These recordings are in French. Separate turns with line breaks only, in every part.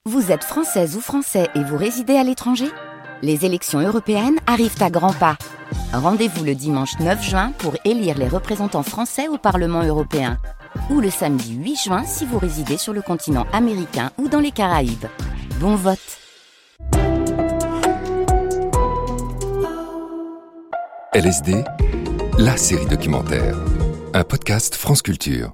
Vous êtes française ou français et vous résidez à l'étranger ? Les élections européennes arrivent à grands pas. Rendez-vous le dimanche 9 juin pour élire les représentants français au Parlement européen. Ou le samedi 8 juin si vous résidez sur le continent américain ou dans les Caraïbes. Bon vote!
LSD, la série documentaire. Un podcast France Culture.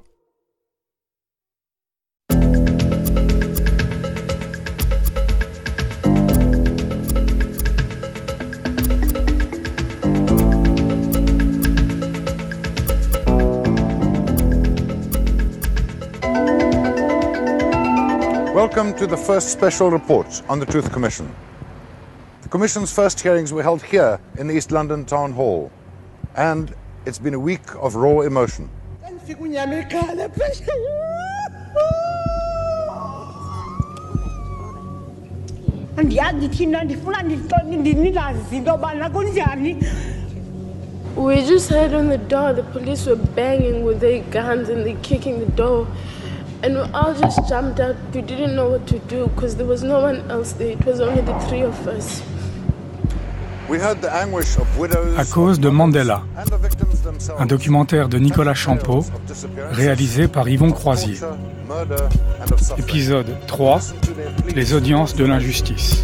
Welcome to the first special report on the Truth Commission. The Commission's first hearings were held here in the East London Town Hall, and it's been a week of raw emotion.
We just heard on the door, the police were banging with their guns and they kicking the door. And we all just jumped out. We didn't know what to do because there was no one else there. It was only the three of us.
À cause de Mandela, un documentaire de Nicolas Champeau, réalisé par Yvon Croisier. Épisode 3, les audiences de l'injustice.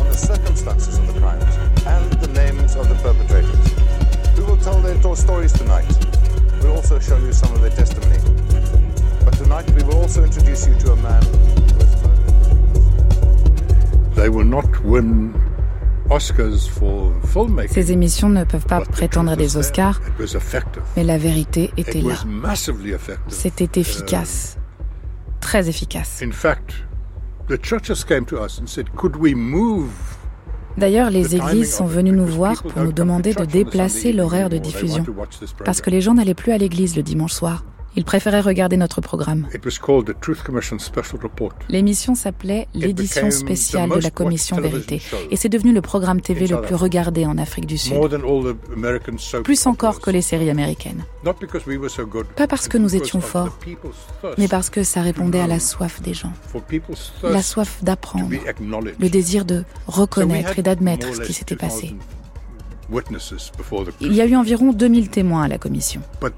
Tonight we will also introduce you to a man who was murdered. They will not win Oscars for filmmaking.
Ces émissions ne peuvent pas prétendre à des Oscars, mais la vérité était là. C'était efficace, très efficace.
In fact, the churches came to us and said, could we move?
D'ailleurs, les églises sont venues nous voir pour nous demander de déplacer l'horaire de diffusion, parce que les gens n'allaient plus à l'église le dimanche soir. Ils préféraient regarder notre programme. L'émission s'appelait l'édition spéciale de la Commission Vérité, et c'est devenu le programme TV le plus regardé en Afrique du Sud. Plus encore que les séries américaines. Pas parce que nous étions forts, mais parce que ça répondait à la soif des gens. La soif d'apprendre, le désir de reconnaître et d'admettre ce qui s'était passé. Il y a eu environ 2000 témoins à la commission.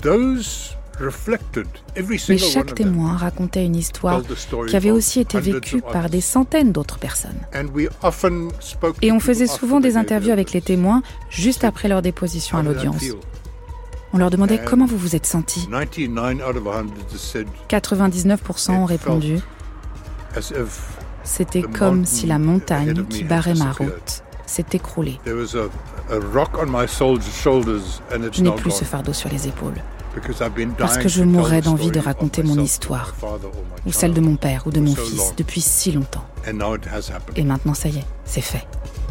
Mais chaque témoin racontait une histoire qui avait aussi été vécue par des centaines d'autres personnes. Et on faisait souvent des interviews avec les témoins juste après leur déposition à l'audience. On leur demandait comment vous vous êtes sentis. 99% ont répondu « C'était comme si la montagne qui barrait ma route s'est écroulée. Je n'ai plus ce fardeau sur les épaules. Parce que je mourrais d'envie de raconter mon histoire, ou celle de mon père ou de mon fils, depuis si longtemps. Et maintenant, ça y est, c'est fait.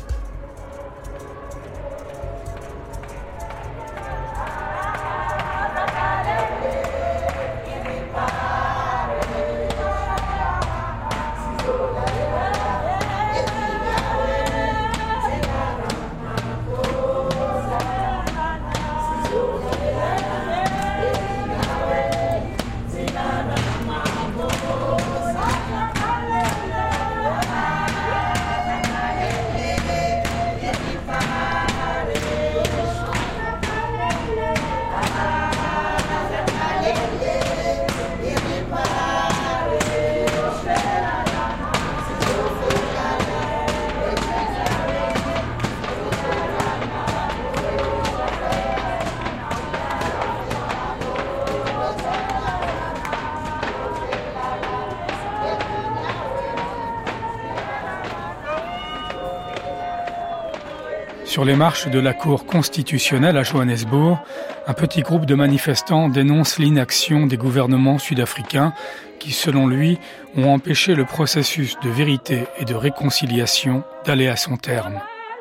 Sur les marches de la Cour constitutionnelle à Johannesburg, un petit groupe de manifestants dénonce l'inaction des gouvernements sud-africains qui, selon lui, ont empêché le processus de vérité et de réconciliation d'aller à son terme.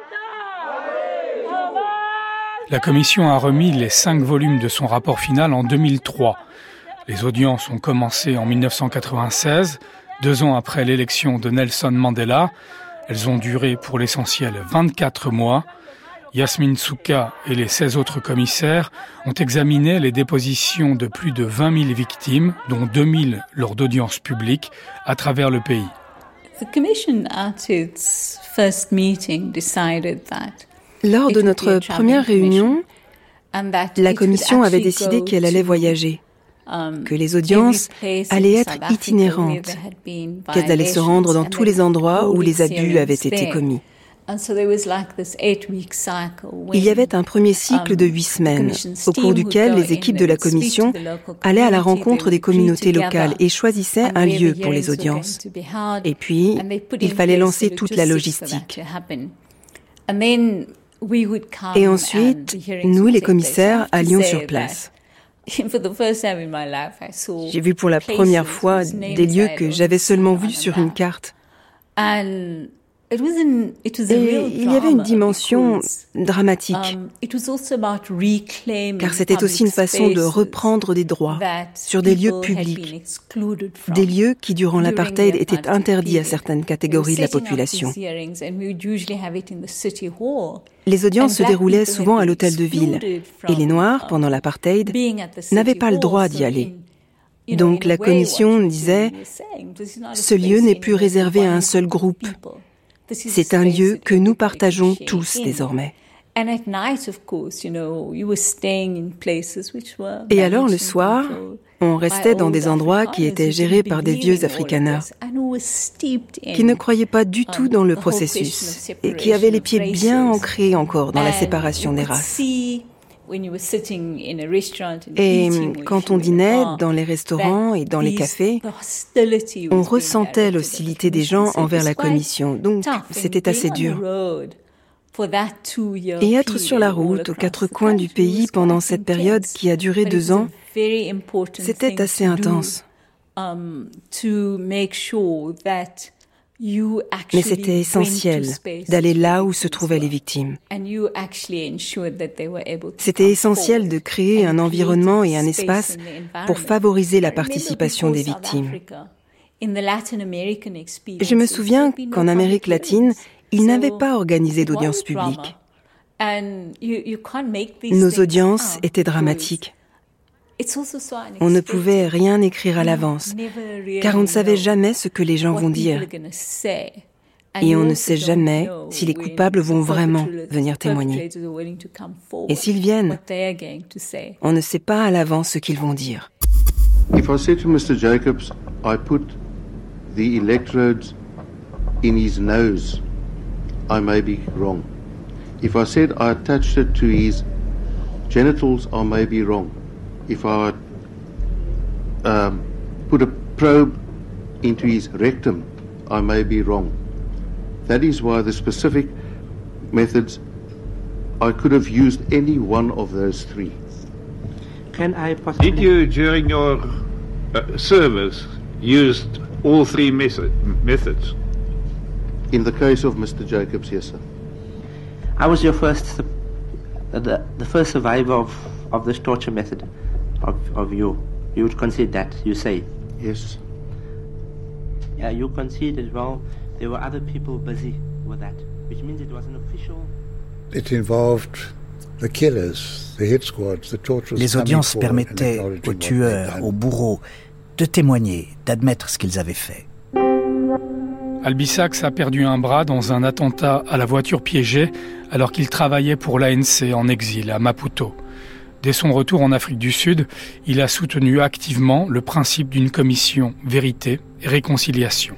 La commission a remis les 5 volumes de son rapport final en 2003. Les audiences ont commencé en 1996, 2 ans après l'élection de Nelson Mandela. Elles ont duré pour l'essentiel 24 mois. Yasmine Souka et les 16 autres commissaires ont examiné les dépositions de plus de 20 000 victimes, dont 2 000 lors d'audiences publiques, à travers le pays.
Lors de notre première réunion, la commission avait décidé qu'elle allait voyager, que les audiences allaient être itinérantes, qu'elles allaient se rendre dans tous les endroits où les abus avaient été commis. Il y avait un premier cycle de 8 semaines, au cours duquel les équipes de la commission allaient à la rencontre des communautés locales et choisissaient un lieu pour les audiences. Et puis, il fallait lancer toute la logistique. Et ensuite, nous, les commissaires, allions sur place. J'ai vu pour la première fois des lieux que j'avais seulement vus sur une carte. Et il y avait une dimension dramatique, car c'était aussi une façon de reprendre des droits sur des lieux publics, des lieux qui, durant l'apartheid, étaient interdits à certaines catégories de la population. Les audiences se déroulaient souvent à l'hôtel de ville, et les Noirs, pendant l'apartheid, n'avaient pas le droit d'y aller. Donc la commission disait « Ce lieu n'est plus réservé à un seul groupe. C'est un lieu que nous partageons tous désormais. » Et alors le soir, on restait dans des endroits qui étaient gérés par des vieux Afrikaners, qui ne croyaient pas du tout dans le processus et qui avaient les pieds bien ancrés encore dans la séparation des races. Et quand on dînait dans les restaurants et dans les cafés, on ressentait l'hostilité des gens envers la commission, donc c'était assez dur. Et être sur la route aux 4 coins du pays pendant cette période qui a duré 2 ans, c'était assez intense. Mais c'était essentiel d'aller là où se trouvaient les victimes. C'était essentiel de créer un environnement et un espace pour favoriser la participation des victimes. Je me souviens qu'en Amérique latine, ils n'avaient pas organisé d'audience publique. Nos audiences étaient dramatiques. On ne pouvait rien écrire à l'avance, car on ne savait jamais ce que les gens vont dire. Et on ne sait jamais si les coupables vont vraiment venir témoigner. Et s'ils viennent, on ne sait pas à l'avance ce qu'ils vont dire.
If I say to Mr. Jacobs, I put the electrodes in his nose, I may be wrong. If I said I attached it to his genitals, I may be wrong. If I put a probe into his rectum, I may be wrong. That is why the specific methods, I could have used any one of those 3.
Can I possibly... Did you, during your service, use all 3 methods?
In the case of Mr. Jacobs, yes, sir.
I was your first, the first survivor of this torture method. Of you would concede that, you say?
Yes.
Yeah, you concede as well. There were other people busy with that, which means it was an official...
It involved the killers, the hit squads, the torturers.
Les audiences permettaient aux tueurs, aux bourreaux, de témoigner, d'admettre ce qu'ils avaient fait.
Albie Sachs a perdu un bras dans un attentat à la voiture piégée alors qu'il travaillait pour l'ANC en exil à Maputo. Dès son retour en Afrique du Sud, il a soutenu activement le principe d'une commission vérité et réconciliation.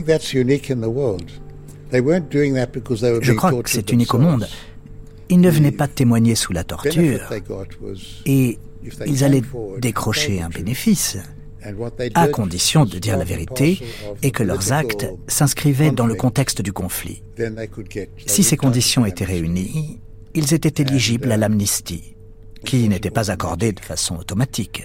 Je crois que c'est unique au monde. Ils ne venaient pas témoigner sous la torture et ils allaient décrocher un bénéfice, à condition de dire la vérité et que leurs actes s'inscrivaient dans le contexte du conflit. Si ces conditions étaient réunies, ils étaient éligibles à l'amnistie, qui n'était pas accordée de façon automatique.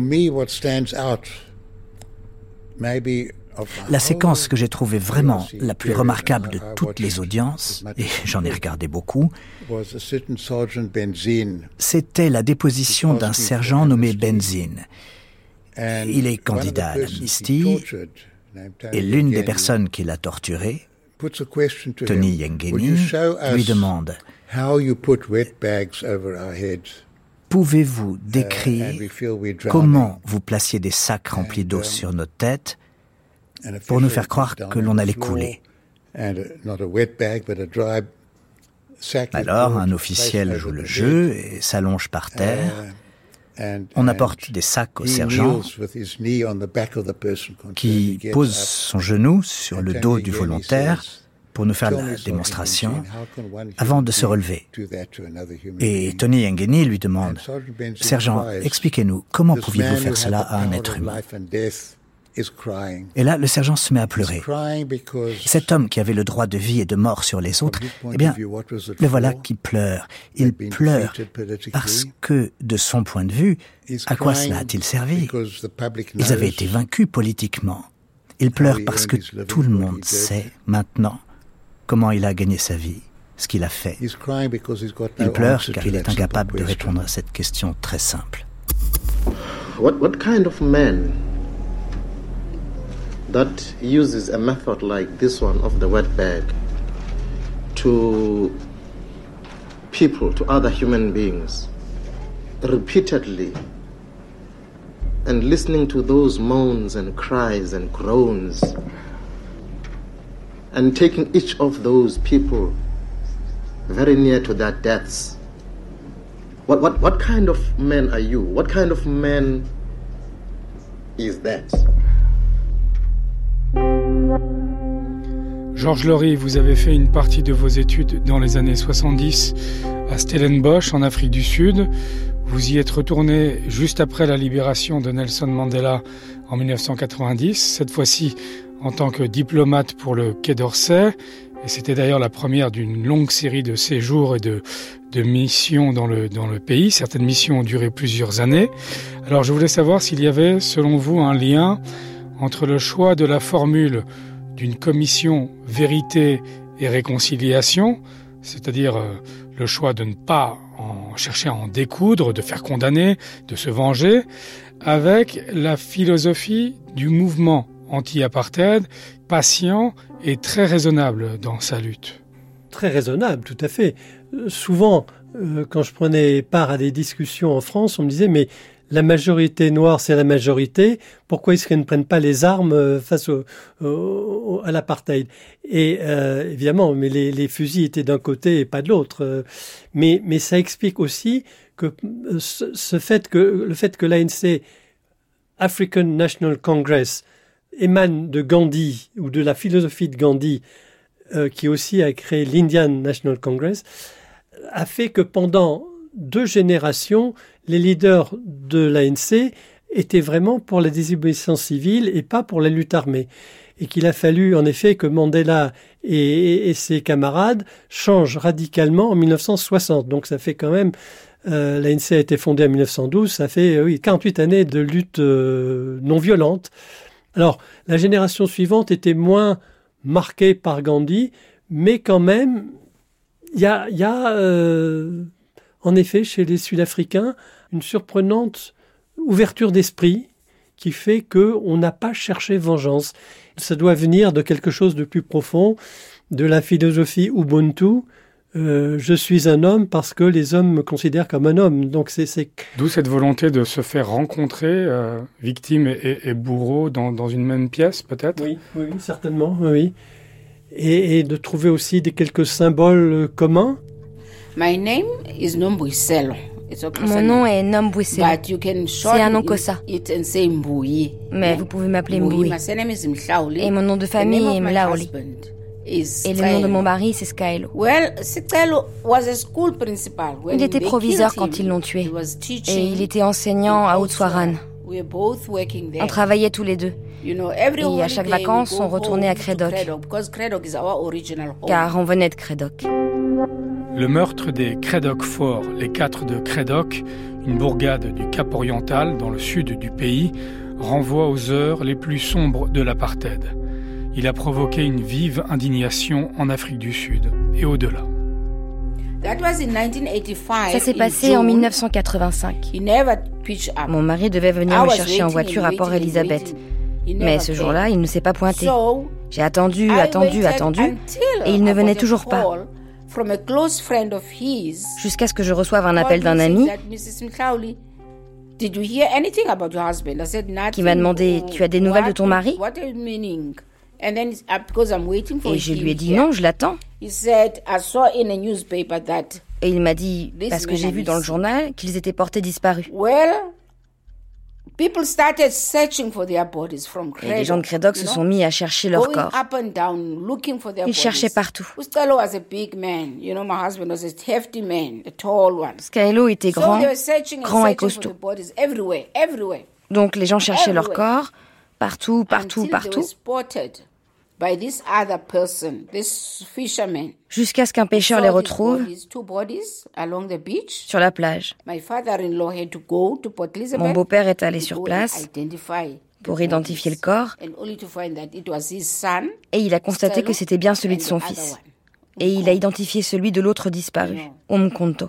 La séquence que j'ai trouvée vraiment la plus remarquable de toutes les audiences, et j'en ai regardé beaucoup, c'était la déposition d'un sergent nommé Benzine. Il est candidat à l'amnistie, et l'une des personnes qui l'a torturé, Tony Yengeni, lui demande « Pouvez-vous décrire comment vous placiez des sacs remplis d'eau sur nos têtes pour nous faire croire que l'on allait couler. Alors, un officiel joue le jeu et s'allonge par terre. On apporte des sacs au sergent qui pose son genou sur le dos du volontaire pour nous faire la démonstration avant de se relever. Et Tony Yengeni lui demande « Sergent, expliquez-nous, comment pouviez-vous faire cela à un être humain ?» Et là, le sergent se met à pleurer. Cet homme qui avait le droit de vie et de mort sur les autres, eh bien, le voilà qui pleure. Il pleure parce que, de son point de vue, à quoi cela a-t-il servi ? Ils avaient été vaincus politiquement. Il pleure parce que tout le monde sait maintenant comment il a gagné sa vie, ce qu'il a fait. Il pleure car il est incapable de répondre à cette question très simple.
What kind of man that uses a method like this one of the wet bag to people, to other human beings, repeatedly, and listening to those moans and cries and groans, and taking each of those people very near to their deaths. What kind of man are you? What kind of man is that?
Georges Laurie, vous avez fait une partie de vos études dans les années 70 à Stellenbosch, en Afrique du Sud. Vous y êtes retourné juste après la libération de Nelson Mandela en 1990, cette fois-ci en tant que diplomate pour le Quai d'Orsay. Et c'était d'ailleurs la première d'une longue série de séjours et de missions dans le pays. Certaines missions ont duré plusieurs années. Alors je voulais savoir s'il y avait, selon vous, un lien entre le choix de la formule d'une commission vérité et réconciliation, c'est-à-dire le choix de ne pas chercher à en découdre, de faire condamner, de se venger, avec la philosophie du mouvement anti-apartheid, patient et très raisonnable dans sa lutte.
Très raisonnable, tout à fait. Souvent, quand je prenais part à des discussions en France, on me disait « mais la majorité noire, c'est la majorité. Pourquoi est-ce qu'elles ne prennent pas les armes face à l'apartheid ?» Et évidemment, mais les fusils étaient d'un côté et pas de l'autre. Mais ça explique aussi que le fait que l'ANC, African National Congress, émane de Gandhi ou de la philosophie de Gandhi, qui aussi a créé l'Indian National Congress, a fait que pendant 2 générations, les leaders de l'ANC étaient vraiment pour la désobéissance civile et pas pour la lutte armée. Et qu'il a fallu en effet que Mandela et ses camarades changent radicalement en 1960. Donc ça fait quand même, l'ANC a été fondée en 1912, ça fait 48 années de lutte non violente. Alors la génération suivante était moins marquée par Gandhi, mais quand même, il y a en effet, chez les Sud-Africains, une surprenante ouverture d'esprit qui fait qu'on n'a pas cherché vengeance. Ça doit venir de quelque chose de plus profond, de la philosophie Ubuntu. Je suis un homme parce que les hommes me considèrent comme un homme. Donc c'est...
D'où cette volonté de se faire rencontrer, victime et bourreau, dans une même pièce, peut-être ?
Oui, certainement, oui. Et de trouver aussi quelques symboles communs.
My name is Nombwiselo.
Mon nom est Nombwiselo. C'est un nom Kosa. Mais vous pouvez m'appeler Mboui. Et mon nom de famille est Mlaoli. Et le nom de mon mari, c'est Sikaelo. Il était proviseur quand ils l'ont tué. Et il était enseignant à Oudtshoorn. On travaillait tous les deux. Et à chaque vacances, on retournait à Cradock. Car on venait de Cradock.
Le meurtre des Cradock Forts, les 4 de Cradock, une bourgade du Cap-Oriental dans le sud du pays, renvoie aux heures les plus sombres de l'apartheid. Il a provoqué une vive indignation en Afrique du Sud et au-delà.
Ça s'est passé en 1985. Mon mari devait venir me chercher en voiture à Port Elizabeth. Mais ce jour-là, il ne s'est pas pointé. J'ai attendu, et il ne venait toujours pas. Jusqu'à ce que je reçoive un appel d'un ami qui m'a demandé « Tu as des nouvelles de ton mari ?» Et je lui ai dit « Non, je l'attends. » Et il m'a dit « Parce que j'ai vu dans le journal qu'ils étaient portés disparus. » Et les gens de Cradock se sont mis à chercher leur corps. Ils cherchaient partout. Skylo était grand et costaud. Donc les gens cherchaient leur corps partout. Jusqu'à ce qu'un pêcheur les retrouve sur la plage. Mon beau-père est allé sur place pour identifier le corps et il a constaté que c'était bien celui de son fils. Et il a identifié celui de l'autre disparu, Umkhonto.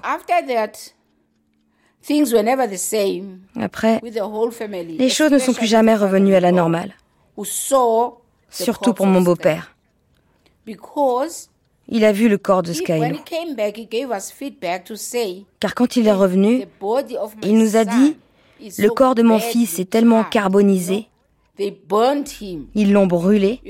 Après, les choses ne sont plus jamais revenues à la normale. Surtout pour mon beau-père. Il a vu le corps de Skylo. Car quand il est revenu, il nous a dit « Le corps de mon fils est tellement carbonisé. Ils l'ont brûlé.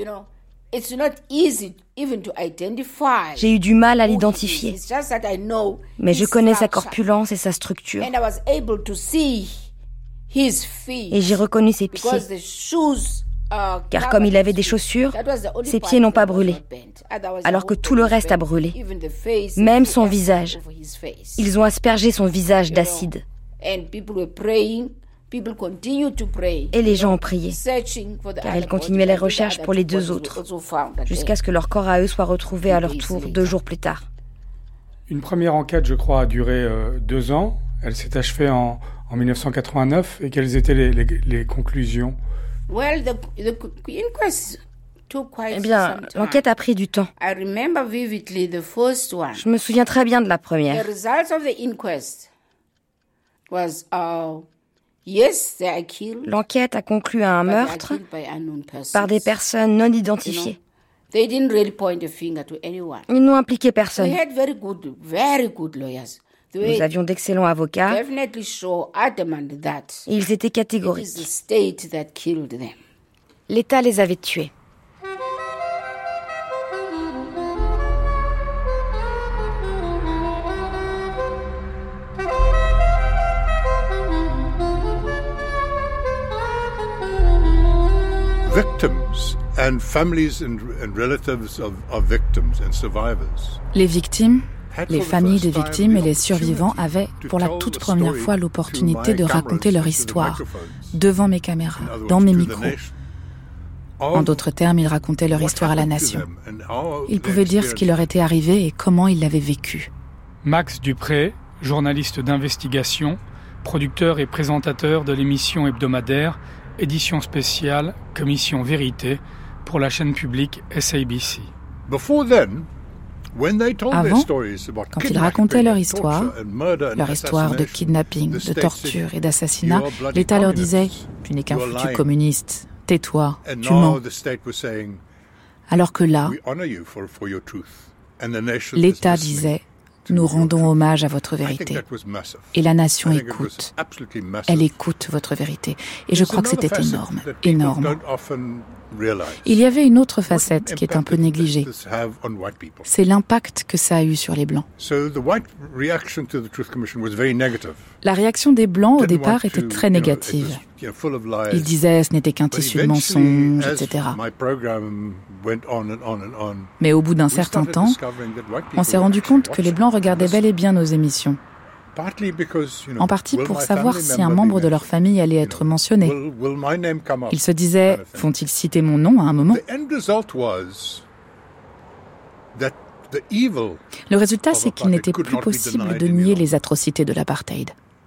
J'ai eu du mal à l'identifier. Mais je connais sa corpulence et sa structure. Et j'ai reconnu ses pieds. Car comme il avait des chaussures, ses pieds n'ont pas brûlé, alors que tout le reste a brûlé, même son visage. Ils ont aspergé son visage d'acide. Et les gens ont prié, car ils continuaient les recherches pour les deux autres, jusqu'à ce que leur corps à eux soit retrouvé à leur tour 2 jours plus tard.
Une première enquête, je crois, a duré 2 ans. Elle s'est achevée en 1989. Et quelles étaient les conclusions ?
Eh bien, l'enquête a pris du temps. Je me souviens très bien de la première. L'enquête a conclu à un meurtre par des personnes non identifiées. Ils n'ont impliqué personne. Nous avions d'excellents avocats. Ils étaient catégoriques. L'État les avait tués.
Victims and families and relatives of victims and survivors.
Les victimes, les familles des victimes et les survivants avaient, pour la toute première fois, l'opportunité de raconter leur histoire, devant mes caméras, dans mes micros. En d'autres termes, ils racontaient leur histoire à la nation. Ils pouvaient dire ce qui leur était arrivé et comment ils l'avaient vécu.
Max Dupré, journaliste d'investigation, producteur et présentateur de l'émission hebdomadaire édition spéciale Commission Vérité pour la chaîne publique SABC.
Avant, quand ils racontaient leur histoire de kidnapping, de torture et d'assassinat, l'État leur disait « Tu n'es qu'un foutu communiste, tais-toi, tu mens ». Alors que là, l'État disait « Nous rendons hommage à votre vérité ». Et la nation écoute. Elle écoute votre vérité. Et je crois que c'était énorme, énorme. Il y avait une autre facette qui est un peu négligée. C'est l'impact que ça a eu sur les Blancs. La réaction des Blancs au départ était très négative. Ils disaient ce n'était qu'un tissu de mensonges, etc. Mais au bout d'un certain temps, on s'est rendu compte que les Blancs regardaient bel et bien nos émissions. En partie pour savoir si un membre de leur famille allait être mentionné. Ils se disaient, vont-ils citer mon nom à un moment ? Le résultat, c'est qu'il n'était plus possible de nier les atrocités de l'apartheid.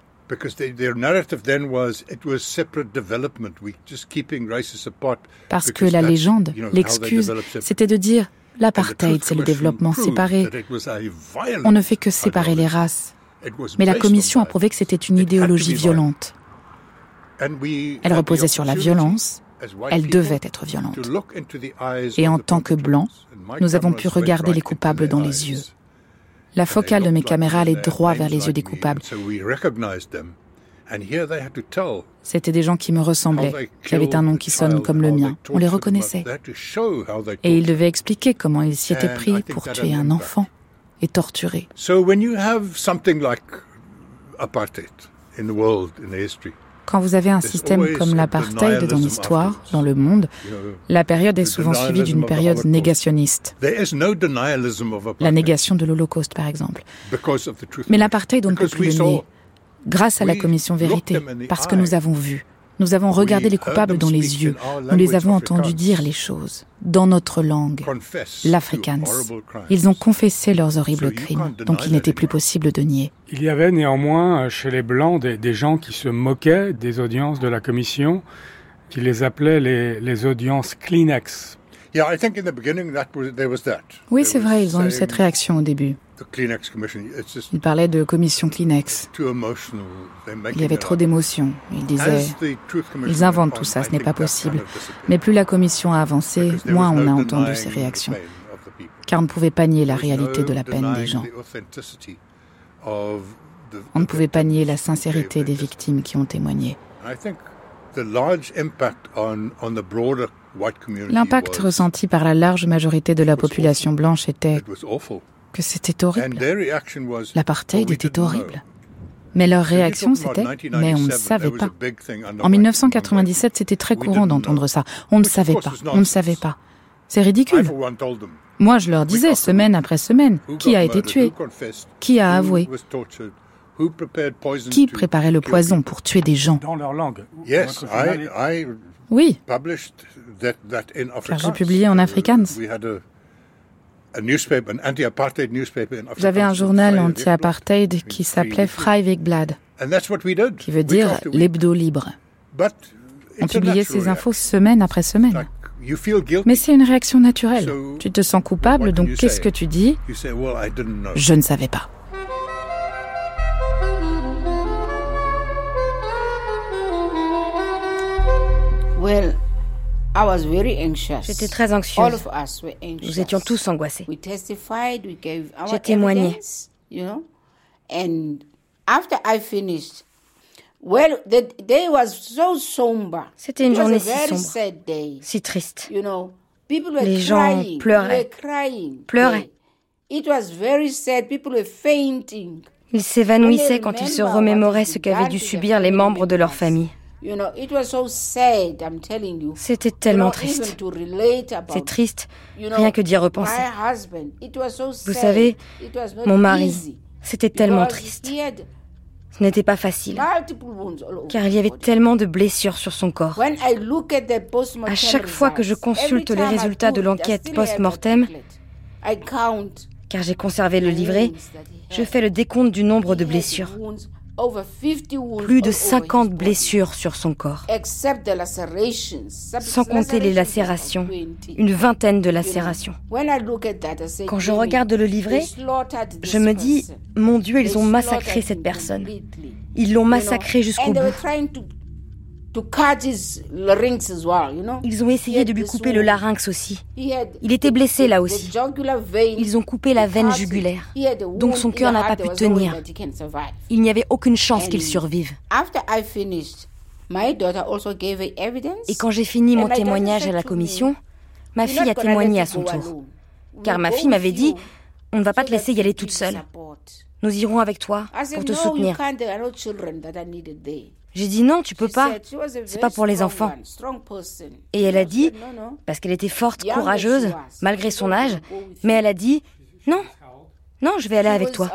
Parce que la légende, l'excuse, c'était de dire l'apartheid, c'est le développement séparé. On ne fait que séparer les races. Mais la commission a prouvé que c'était une idéologie violente. Elle reposait sur la violence, elle devait être violente. Et en tant que Blancs, nous avons pu regarder les coupables dans les yeux. La focale de mes caméras allait droit vers les yeux des coupables. C'étaient des gens qui me ressemblaient, qui avaient un nom qui sonne comme le mien. On les reconnaissait. Et ils devaient expliquer comment ils s'y étaient pris pour tuer un enfant et torturer. Quand vous avez un système comme l'apartheid dans l'histoire, dans le monde, la période est souvent suivie d'une période négationniste. La négation de l'Holocauste, par exemple. Mais l'apartheid, on ne peut plus le nier. Grâce à la commission Vérité, parce que nous avons vu. Nous avons regardé les coupables dans les yeux. Nous les avons entendus dire les choses, dans notre langue, l'Afrikaans. Ils ont confessé leurs horribles crimes, donc il n'était plus possible de nier.
Il y avait néanmoins chez les Blancs des gens qui se moquaient des audiences de la commission, qui les appelaient les audiences Kleenex.
Oui, c'est vrai, ils ont eu cette réaction au début. Ils parlaient de commission Kleenex. Il y avait trop d'émotions. Ils disaient, ils inventent tout ça, ce n'est pas possible. Mais plus la commission a avancé, moins on a entendu ces réactions. Car on ne pouvait pas nier la réalité de la peine des gens. On ne pouvait pas nier la sincérité des victimes qui ont témoigné. L'impact ressenti par la large majorité de la population blanche était que c'était horrible. L'apartheid était horrible. Mais leur réaction, c'était « mais on ne savait pas ». En 1997, c'était très courant d'entendre ça. On ne savait pas, on ne savait pas. C'est ridicule. Moi, je leur disais, semaine après semaine, qui a été tué, qui a avoué, qui préparait le poison pour tuer des gens.
Dans leur langue.
Oui, car j'ai publié en Afrikaans. J'avais un journal anti-apartheid qui s'appelait Vrij Weekblad, qui veut dire l'hebdo libre. On publiait ces infos semaine après semaine. Mais c'est une réaction naturelle. Tu te sens coupable, donc qu'est-ce que tu dis ? Je ne savais pas.
J'étais très anxieuse. Nous étions tous angoissés. J'ai témoigné. C'était une journée si sombre, si triste. Les gens pleuraient. Ils s'évanouissaient quand ils se remémoraient ce qu'avaient dû subir les membres de leur famille. C'était tellement triste. C'est triste, rien que d'y repenser. Vous savez, mon mari, c'était tellement triste. Ce n'était pas facile, car il y avait tellement de blessures sur son corps. À chaque fois que je consulte les résultats de l'enquête post-mortem, car j'ai conservé le livret, je fais le décompte du nombre de blessures. Plus de 50 blessures sur son corps, sans compter les lacérations, une vingtaine de lacérations. Quand je regarde le livret, je me dis, mon Dieu, ils ont massacré cette personne. Ils l'ont massacré jusqu'au bout. Ils ont essayé de lui couper le larynx aussi. Il était blessé là aussi. Ils ont coupé la veine jugulaire. Donc son cœur n'a pas pu tenir. Il n'y avait aucune chance qu'il survive. Et quand j'ai fini mon témoignage à la commission, ma fille a témoigné à son tour. Car ma fille m'avait dit, on ne va pas te laisser y aller toute seule. Nous irons avec toi pour te soutenir. J'ai dit non, tu peux pas, c'est pas pour les enfants. Et elle a dit, parce qu'elle était forte, courageuse, malgré son âge, mais elle a dit, non, je vais aller avec toi.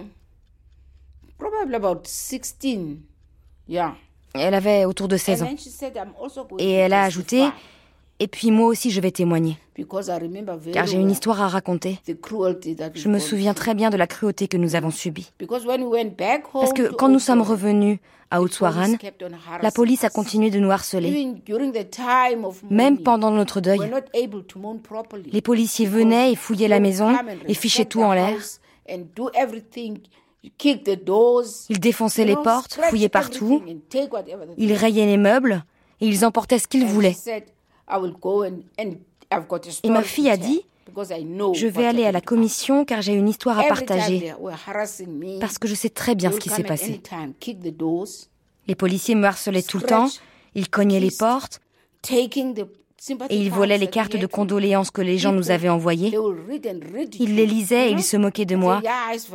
Elle avait autour de 16 ans. Et elle a ajouté, et puis moi aussi je vais témoigner, car j'ai une histoire à raconter. Je me souviens très bien de la cruauté que nous avons subie. Parce que quand nous sommes revenus à Oudtshoorn, la police a continué de nous harceler. Même pendant notre deuil, les policiers venaient et fouillaient la maison et fichaient tout en l'air. Ils défonçaient les portes, fouillaient partout. Ils rayaient les meubles et ils emportaient ce qu'ils voulaient. Et ma fille a dit, je vais aller à la commission car j'ai une histoire à partager, parce que je sais très bien ce qui s'est passé. Les policiers me harcelaient tout le temps, ils cognaient les portes et ils volaient les cartes de condoléances que les gens nous avaient envoyées. Ils les lisaient et ils se moquaient de moi.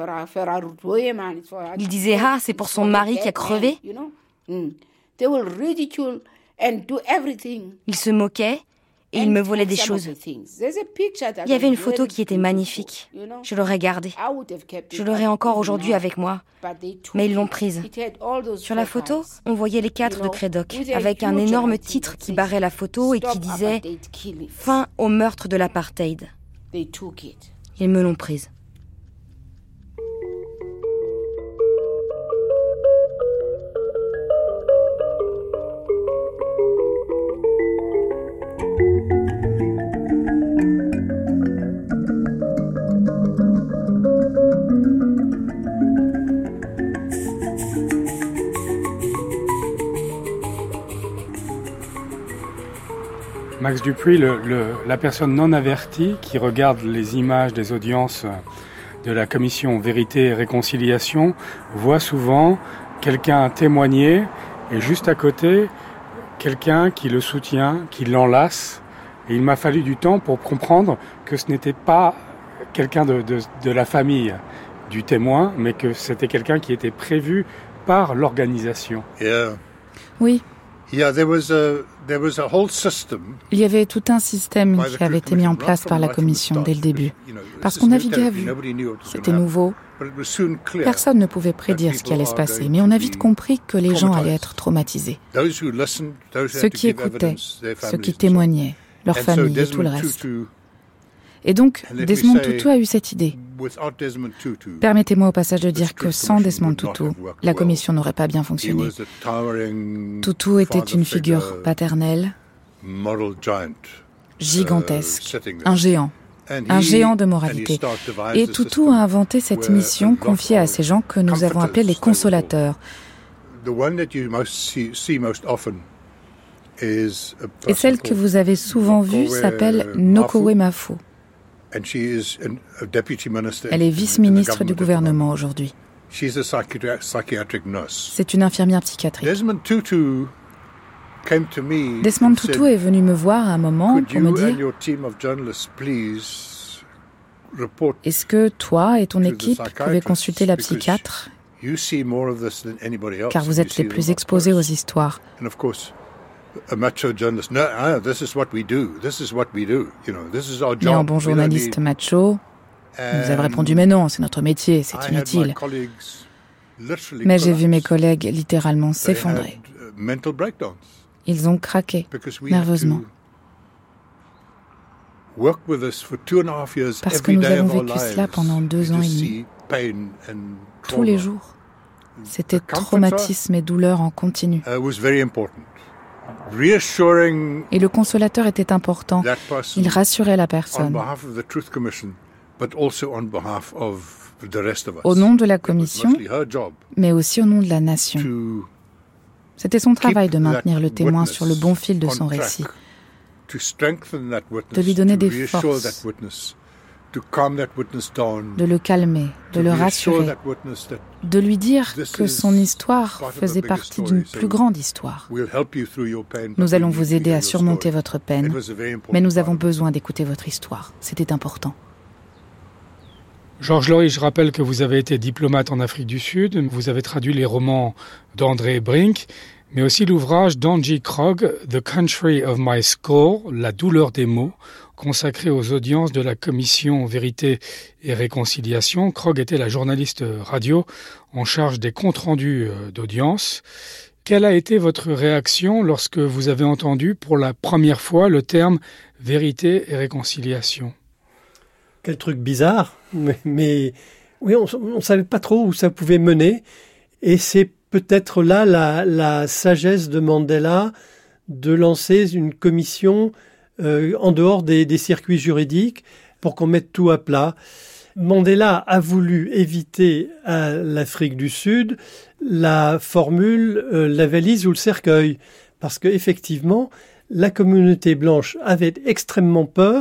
Ils disaient « Ah, c'est pour son mari qui a crevé ». Ils se moquaient et ils me volaient des choses. Il y avait une photo qui était magnifique. Je l'aurais gardée. Je l'aurais encore aujourd'hui avec moi. Mais ils l'ont prise. Sur la photo, on voyait les 4 de Cradock, avec un énorme titre qui barrait la photo et qui disait « Fin au meurtre de l'apartheid ». Ils me l'ont prise.
Max Dupuis, la personne non avertie qui regarde les images des audiences de la commission Vérité et Réconciliation voit souvent quelqu'un témoigner et juste à côté, quelqu'un qui le soutient, qui l'enlace. Et il m'a fallu du temps pour comprendre que ce n'était pas quelqu'un de la famille du témoin, mais que c'était quelqu'un qui était prévu par l'organisation.
Oui.
Il y
avait tout un système qui avait été mis en place par la commission dès le début. Parce qu'on naviguait à vue. C'était nouveau. Personne ne pouvait prédire ce qui allait se passer, mais on a vite compris que les gens allaient être traumatisés. Ceux qui écoutaient, ceux qui témoignaient, leurs familles et tout le reste. Et donc, Desmond Tutu a eu cette idée. Permettez-moi au passage de dire que sans Desmond Tutu, la commission n'aurait pas bien fonctionné. Tutu était une figure paternelle, gigantesque, un géant de moralité. Et Tutu a inventé cette mission confiée à ces gens que nous avons appelés les consolateurs. Et celle que vous avez souvent vue s'appelle Nokowe Mafo. Elle est vice-ministre du gouvernement aujourd'hui. C'est une infirmière psychiatrique. Desmond Tutu est venu me voir à un moment pour me dire « Est-ce que toi et ton équipe pouvez consulter la psychiatre car vous êtes les plus exposés aux histoires ?» Mais en bon journaliste macho, nous avons répondu « Mais non, c'est notre métier, c'est inutile. » Mais j'ai vu mes collègues littéralement s'effondrer. Ils ont craqué, nerveusement. Parce que nous avons vécu cela pendant 2 ans et demi. Tous les jours. C'était traumatisme et douleur en continu. Et le consolateur était important. Il rassurait la personne. Au nom de la commission, mais aussi au nom de la nation. C'était son travail de maintenir le témoin sur le bon fil de son récit, de lui donner des forces, de le calmer, de le rassurer, de lui dire que son histoire faisait partie d'une plus grande histoire. Nous allons vous aider à surmonter votre peine, mais nous avons besoin d'écouter votre histoire. C'était important.
Georges Laurie, je rappelle que vous avez été diplomate en Afrique du Sud, vous avez traduit les romans d'André Brink, mais aussi l'ouvrage d'Angie Krog, The Country of My Skull, La douleur des mots, consacré aux audiences de la commission Vérité et Réconciliation. Krog était la journaliste radio en charge des comptes rendus d'audience. Quelle a été votre réaction lorsque vous avez entendu pour la première fois le terme Vérité et Réconciliation ?
Quel truc bizarre, mais oui, on ne savait pas trop où ça pouvait mener. Et c'est peut-être là la sagesse de Mandela de lancer une commission en dehors des circuits juridiques pour qu'on mette tout à plat. Mandela a voulu éviter à l'Afrique du Sud la formule la valise ou le cercueil, parce qu'effectivement, la communauté blanche avait extrêmement peur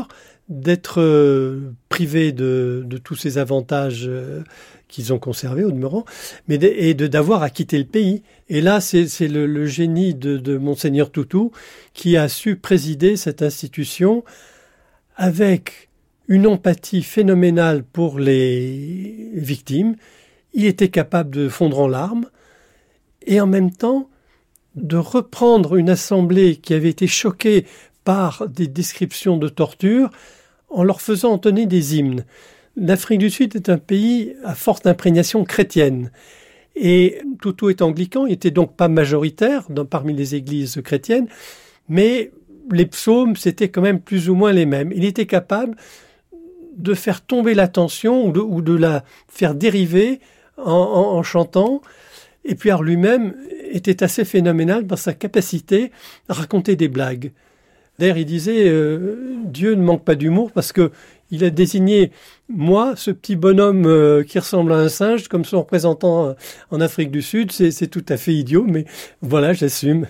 d'être privés de tous ces avantages qu'ils ont conservés au demeurant, et d'avoir à quitter le pays. Et là, c'est le génie de Monseigneur Tutu qui a su présider cette institution avec une empathie phénoménale pour les victimes. Il était capable de fondre en larmes et en même temps de reprendre une assemblée qui avait été choquée par des descriptions de torture en leur faisant entonner des hymnes. L'Afrique du Sud est un pays à forte imprégnation chrétienne. Et Tutu est anglican, il n'était donc pas majoritaire parmi les églises chrétiennes, mais les psaumes, c'était quand même plus ou moins les mêmes. Il était capable de faire tomber la tension ou de la faire dériver en chantant. Et puis lui-même était assez phénoménal dans sa capacité à raconter des blagues. D'ailleurs, il disait Dieu ne manque pas d'humour parce que il a désigné moi, ce petit bonhomme qui ressemble à un singe, comme son représentant en Afrique du Sud. C'est tout à fait idiot, mais voilà, j'assume.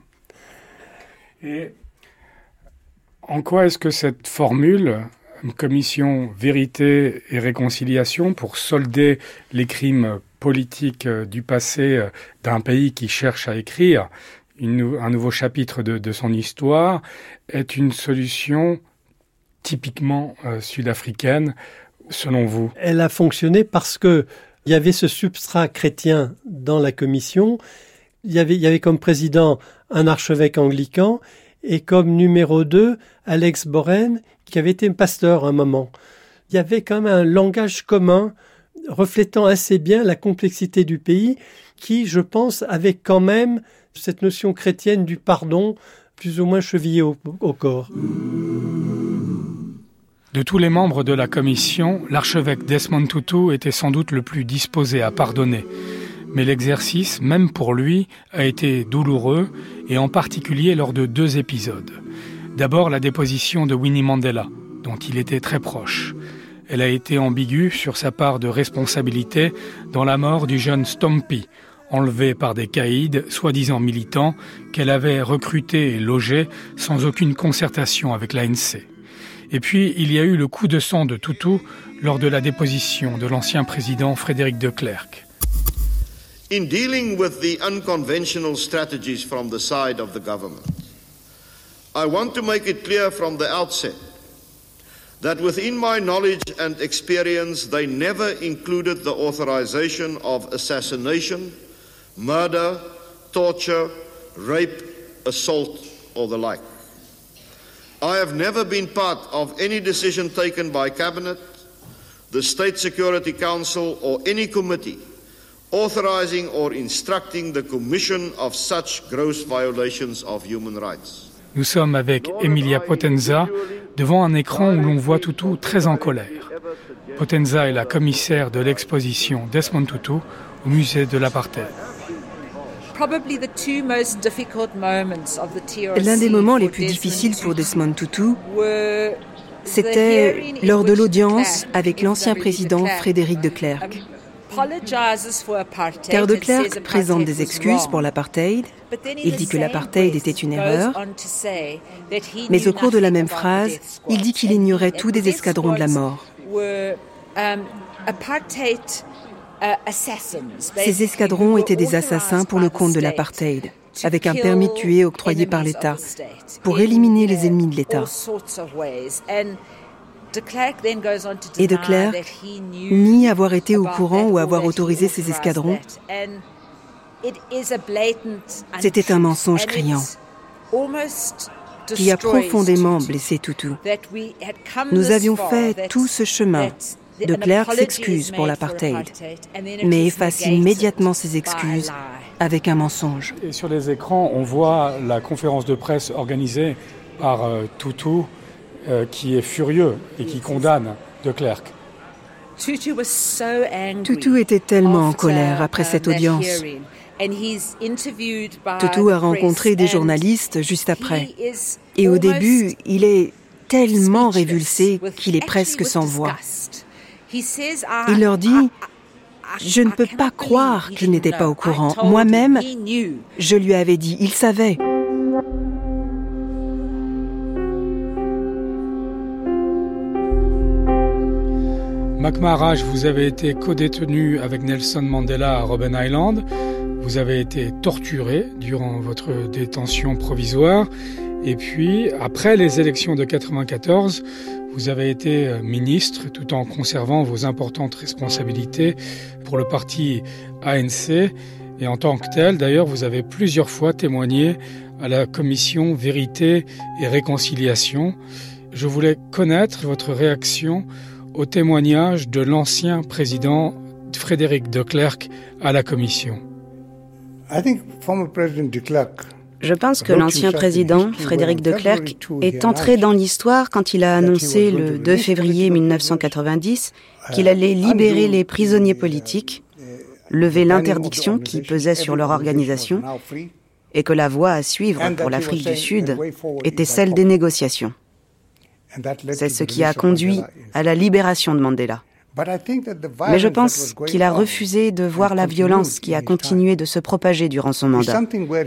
Et en quoi est-ce que cette formule, une commission vérité et réconciliation pour solder les crimes politiques du passé d'un pays qui cherche à écrire un nouveau chapitre de son histoire, est une solution typiquement sud-africaine, selon vous?
Elle a fonctionné parce que il y avait ce substrat chrétien dans la commission. Il y avait comme président un archevêque anglican et comme numéro 2, Alex Boren, qui avait été pasteur à un moment. Il y avait quand même un langage commun reflétant assez bien la complexité du pays qui, je pense, avait quand même cette notion chrétienne du pardon plus ou moins chevillée au corps.
De tous les membres de la commission, l'archevêque Desmond Tutu était sans doute le plus disposé à pardonner. Mais l'exercice, même pour lui, a été douloureux, et en particulier lors de 2 épisodes. D'abord, la déposition de Winnie Mandela, dont il était très proche. Elle a été ambiguë sur sa part de responsabilité dans la mort du jeune Stompie, enlevé par des caïds, soi-disant militants, qu'elle avait recrutés et logés sans aucune concertation avec l'ANC. Et puis, il y a eu le coup de sang de Tutu lors de la déposition de l'ancien président Frédéric de Klerk.
In dealing with the unconventional strategies from the side of the government, I want to make it clear from the outset that within my knowledge and experience, they never included the authorization of assassination, murder, torture, rape, assault, or the like. I have never been part of any decision taken by Cabinet, the State Security Council, or any committee authorizing or instructing the commission of such gross violations of human rights.
Nous sommes avec Emilia Potenza devant un écran où l'on voit Tutu très en colère. Potenza est la commissaire de l'exposition Desmond Tutu au musée de l'apartheid.
L'un des moments les plus difficiles pour Desmond Tutu, c'était lors de l'audience avec l'ancien président Frédéric de Klerk. Car de Klerk présente des excuses pour l'apartheid, il dit que l'apartheid était une erreur, mais au cours de la même phrase, il dit qu'il ignorait tout des escadrons de la mort. Ces escadrons étaient des assassins pour le compte de l'apartheid, avec un permis de tuer octroyé par l'État, pour éliminer les ennemis de l'État. Et de Klerk nie avoir été au courant ou avoir autorisé ces escadrons. C'était un mensonge criant qui a profondément blessé Tutu. Nous avions fait tout ce chemin. De Klerk s'excuse pour l'apartheid, mais efface immédiatement ses excuses avec un mensonge.
Et sur les écrans, on voit la conférence de presse organisée par Tutu, qui est furieux et qui condamne de Klerk.
Tutu était tellement en colère après cette audience. Tutu a rencontré des journalistes juste après. Et au début, il est tellement révulsé qu'il est presque sans voix. Il leur dit « Je ne peux pas croire qu'il n'était pas au courant. Moi-même, je lui avais dit, il savait. »
Mac Maharaj, vous avez été co-détenu avec Nelson Mandela à Robben Island. Vous avez été torturé durant votre détention provisoire. Et puis, après les élections de 1994, vous avez été ministre tout en conservant vos importantes responsabilités pour le parti ANC. Et en tant que tel, d'ailleurs, vous avez plusieurs fois témoigné à la commission Vérité et Réconciliation. Je voulais connaître votre réaction au témoignage de l'ancien président Frédéric de Klerk à la commission.
Je pense que l'ancien président, Frédéric de Klerk, est entré dans l'histoire quand il a annoncé le 2 février 1990 qu'il allait libérer les prisonniers politiques, lever l'interdiction qui pesait sur leur organisation et que la voie à suivre pour l'Afrique du Sud était celle des négociations. C'est ce qui a conduit à la libération de Mandela. Mais je pense qu'il a refusé de voir la violence qui a continué de se propager durant son mandat.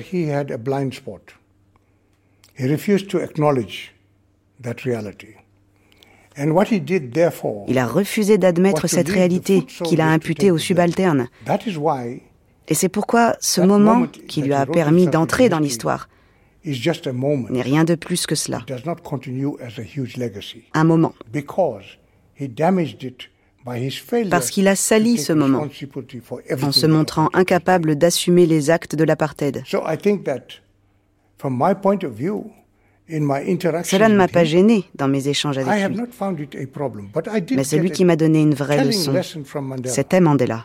Il a refusé d'admettre cette réalité qu'il a imputée aux subalternes. Et c'est pourquoi ce moment qui lui a permis d'entrer dans l'histoire n'est rien de plus que cela. Un moment. Parce qu'il a sali ce moment en se montrant incapable d'assumer les actes de l'apartheid. Cela ne m'a pas gêné dans mes échanges avec lui. Mais celui qui m'a donné une vraie leçon, c'était Mandela.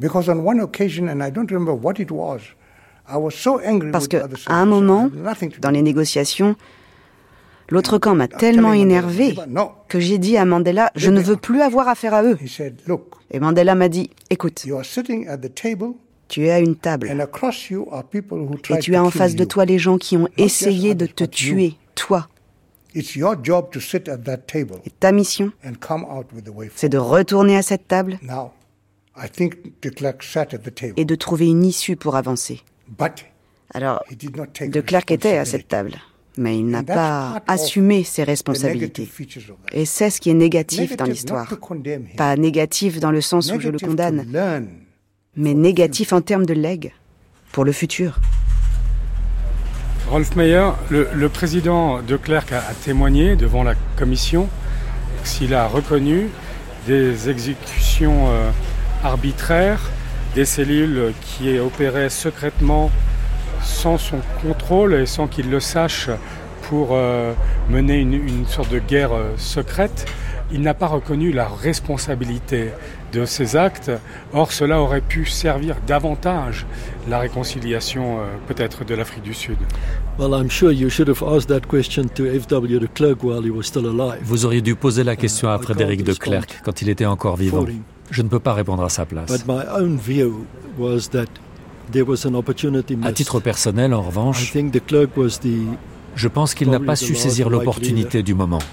Parce qu'à un moment, dans les négociations, l'autre camp m'a tellement énervé que j'ai dit à Mandela « Je ne veux plus avoir affaire à eux ». Et Mandela m'a dit « Écoute, tu es à une table et tu as en face de toi les gens qui ont essayé de te tuer, toi. Et ta mission, c'est de retourner à cette table et de trouver une issue pour avancer. » Alors, de Klerk était à cette table. Mais il n'a pas assumé ses responsabilités. Et c'est ce qui est négatif dans l'histoire. Pas négatif dans le sens où je le condamne, mais négatif en termes de legs pour le futur.
Rolf Meyer, le président de Klerk a témoigné devant la commission s'il a reconnu des exécutions arbitraires, des cellules qui opéraient secrètement sans son contrôle et sans qu'il le sache pour mener une sorte de guerre secrète. Il n'a pas reconnu la responsabilité de ces actes. Or, cela aurait pu servir davantage la réconciliation peut-être de l'Afrique du Sud.
Vous auriez dû poser la question à Frédéric de Klerk quand il était encore vivant. Je ne peux pas répondre à sa place. À titre personnel, en revanche, je pense qu'il n'a pas su saisir l'opportunité du moment.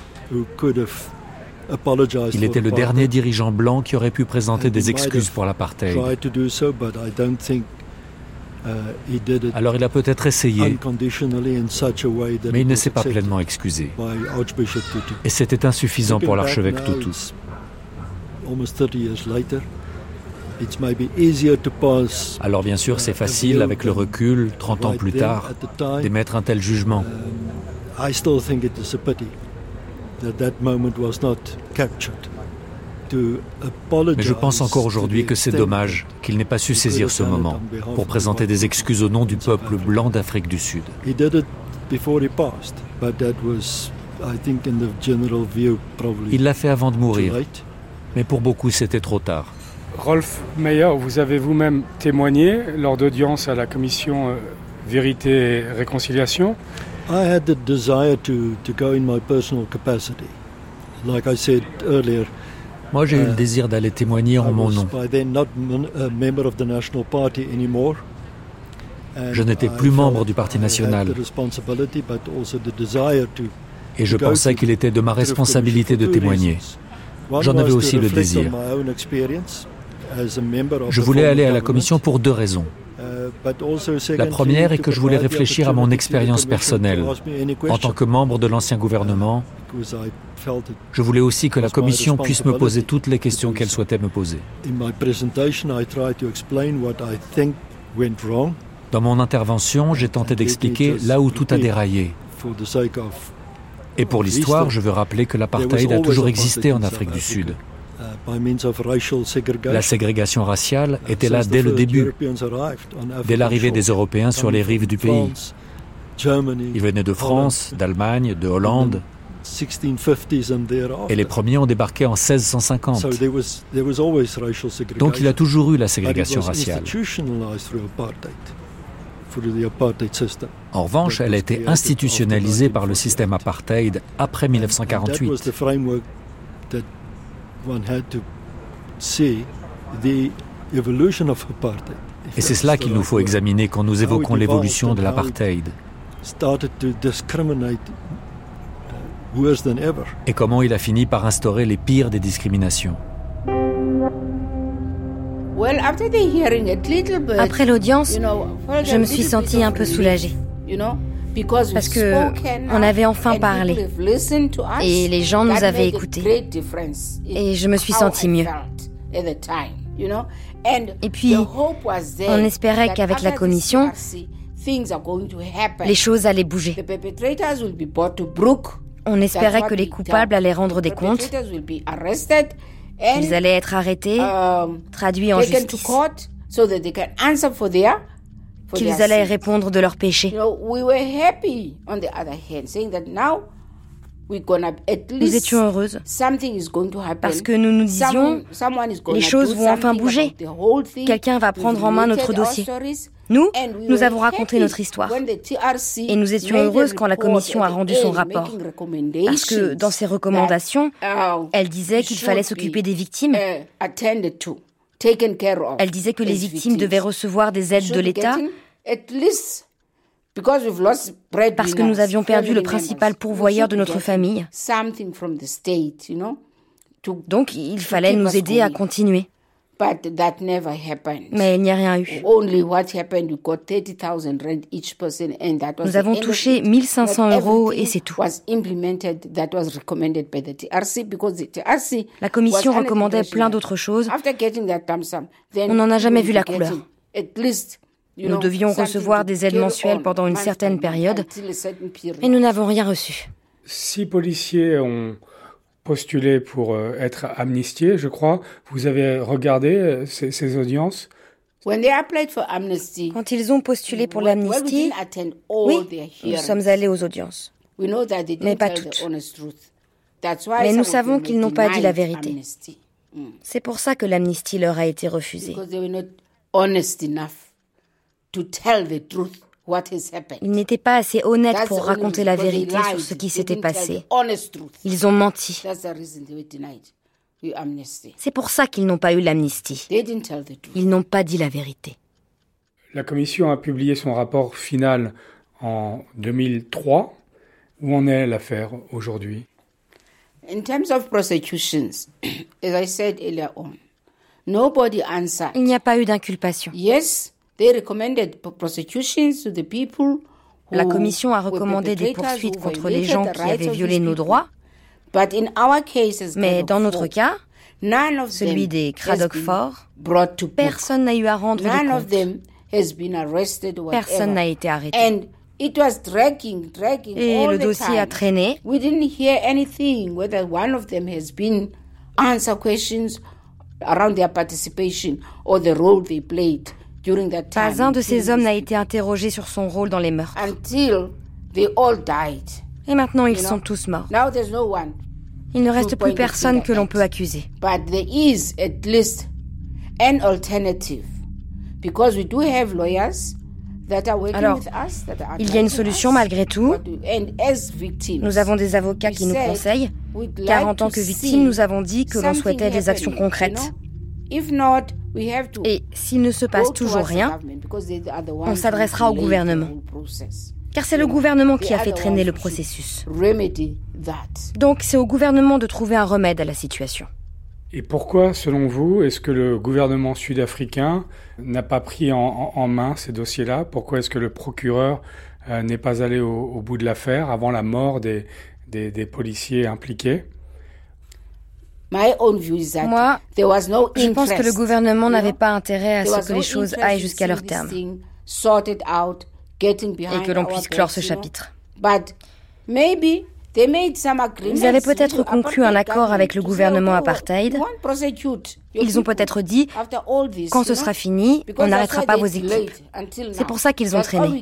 Il était le dernier dirigeant blanc qui aurait pu présenter des excuses pour l'apartheid. Alors il a peut-être essayé, mais il ne s'est pas pleinement excusé. Et c'était insuffisant pour l'archevêque Tutu. Alors bien sûr, c'est facile, avec le recul, 30 ans plus tard, d'émettre un tel jugement. Mais je pense encore aujourd'hui que c'est dommage qu'il n'ait pas su saisir ce moment pour présenter des excuses au nom du peuple blanc d'Afrique du Sud. Il l'a fait avant de mourir, mais pour beaucoup c'était trop tard.
Rolf Meyer, vous avez vous-même témoigné lors d'audience à la commission Vérité et Réconciliation.
I had the desire to go in my personal capacity. Like I said earlier,
moi j'ai eu le désir d'aller témoigner en mon nom. Je n'étais plus membre du Parti national. Et je pensais qu'il était de ma responsabilité de témoigner. J'en avais aussi le désir. Je voulais aller à la commission pour deux raisons. La première est que je voulais réfléchir à mon expérience personnelle. En tant que membre de l'ancien gouvernement, je voulais aussi que la Commission puisse me poser toutes les questions qu'elle souhaitait me poser. Dans mon intervention, j'ai tenté d'expliquer là où tout a déraillé. Et pour l'histoire, je veux rappeler que l'apartheid a toujours existé en Afrique du Sud. La ségrégation raciale était là dès le début, dès l'arrivée des Européens sur les rives du pays. Ils venaient de France, d'Allemagne, de Hollande, et les premiers ont débarqué en 1650. Donc il y a toujours eu la ségrégation raciale. En revanche, elle a été institutionnalisée par le système apartheid après 1948. Et c'est cela qu'il nous faut examiner quand nous évoquons l'évolution de l'apartheid. Et comment il a fini par instaurer les pires des discriminations.
Après l'audience, je me suis sentie un peu soulagée. Parce qu'on avait enfin parlé et les gens nous avaient écoutés. Et je me suis sentie mieux. Et puis, on espérait qu'avec la commission, les choses allaient bouger. On espérait que les coupables allaient rendre des comptes, qu'ils allaient être arrêtés, traduits en justice, qu'ils allaient répondre de leurs péchés. Nous étions heureuses parce que nous nous disions les choses vont enfin bouger. Quelqu'un va prendre en main notre dossier. Nous avons raconté notre histoire. Et nous étions heureuses quand la commission a rendu son rapport. Parce que dans ses recommandations, elle disait qu'il fallait s'occuper des victimes. Elle disait que les victimes devaient recevoir des aides de l'État parce que nous avions perdu le principal pourvoyeur de notre famille. Donc, il fallait nous aider à continuer. Mais il n'y a rien eu. Nous avons touché 1 500 € et c'est tout. La commission recommandait plein d'autres choses. On n'en a jamais vu la couleur. Nous devions recevoir des aides mensuelles pendant une certaine période et nous n'avons rien reçu.
6 policiers ont postulé pour être amnistiés, je crois. Vous avez regardé ces audiences ?
Quand ils ont postulé pour l'amnistie, oui, nous sommes allés aux audiences. Mais pas toutes. Mais nous savons qu'ils n'ont pas dit la vérité. C'est pour ça que l'amnistie leur a été refusée. Ils n'étaient pas assez honnêtes pour raconter la vérité sur ce qui s'était passé. Ils ont menti. C'est pour ça qu'ils n'ont pas eu l'amnistie. Ils n'ont pas dit la vérité.
La commission a publié son rapport final en 2003. Où en est l'affaire aujourd'hui?
In terms of prosecutions, as I said earlier on, il n'y a pas eu d'inculpation. La commission a recommandé des poursuites contre les gens qui avaient violé nos droits. Mais dans notre cas, celui des Cradock Fort, personne n'a eu à rendre des comptes. Personne n'a été arrêté. Et le dossier a traîné. Pas un de ces hommes n'a été interrogé sur son rôle dans les meurtres. Et maintenant, ils sont tous morts. Il ne reste plus personne que l'on peut accuser. Alors, il y a une solution malgré tout. Nous avons des avocats qui nous conseillent, car en tant que victimes, nous avons dit que l'on souhaitait des actions concrètes. Et s'il ne se passe toujours rien, on s'adressera au gouvernement. Car c'est le gouvernement qui a fait traîner le processus. Donc c'est au gouvernement de trouver un remède à la situation.
Et pourquoi, selon vous, est-ce que le gouvernement sud-africain n'a pas pris en main ces dossiers-là ? Pourquoi est-ce que le procureur n'est pas allé au bout de l'affaire avant la mort des policiers impliqués ?
Moi, je pense que le gouvernement n'avait pas intérêt à ce que les choses aillent jusqu'à leur terme et que l'on puisse clore ce chapitre. Ils avaient peut-être conclu un accord avec le gouvernement apartheid. Ils ont peut-être dit, quand ce sera fini, on n'arrêtera pas vos équipes. C'est pour ça qu'ils ont traîné.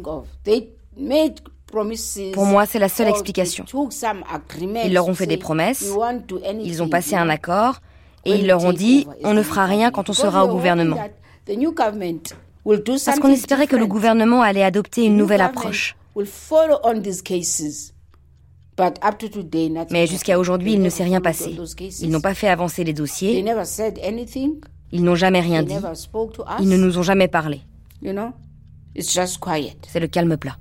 Pour moi, c'est la seule explication. Ils leur ont fait des promesses, ils ont passé un accord, et ils leur ont dit, on ne fera rien quand on sera au gouvernement. Parce qu'on espérait que le gouvernement allait adopter une nouvelle approche. Mais jusqu'à aujourd'hui, il ne s'est rien passé. Ils n'ont pas fait avancer les dossiers. Ils n'ont jamais rien dit. Ils ne nous ont jamais parlé. C'est le calme plat.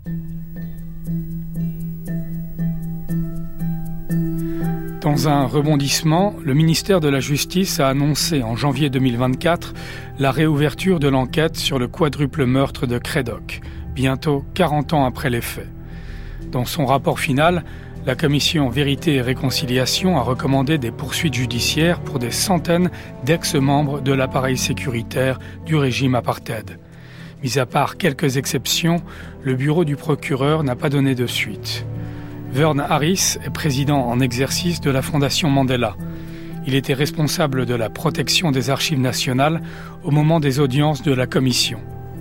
Dans un rebondissement, le ministère de la Justice a annoncé en janvier 2024 la réouverture de l'enquête sur le quadruple meurtre de Cradock, bientôt 40 ans après les faits. Dans son rapport final, la commission Vérité et Réconciliation a recommandé des poursuites judiciaires pour des centaines d'ex-membres de l'appareil sécuritaire du régime apartheid. Mis à part quelques exceptions, le bureau du procureur n'a pas donné de suite. Vern Harris est président en exercice de la Fondation Mandela. Il était responsable de la protection des archives nationales au moment des audiences de la commission.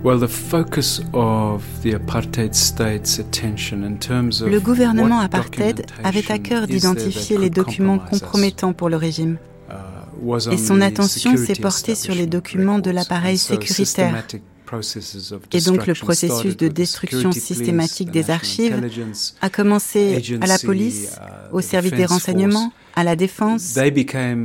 Le gouvernement apartheid avait à cœur d'identifier les documents compromettants pour le régime. Et son attention s'est portée sur les documents de l'appareil sécuritaire. Et donc le processus de destruction systématique des archives a commencé à la police, au service des renseignements, à la défense. Et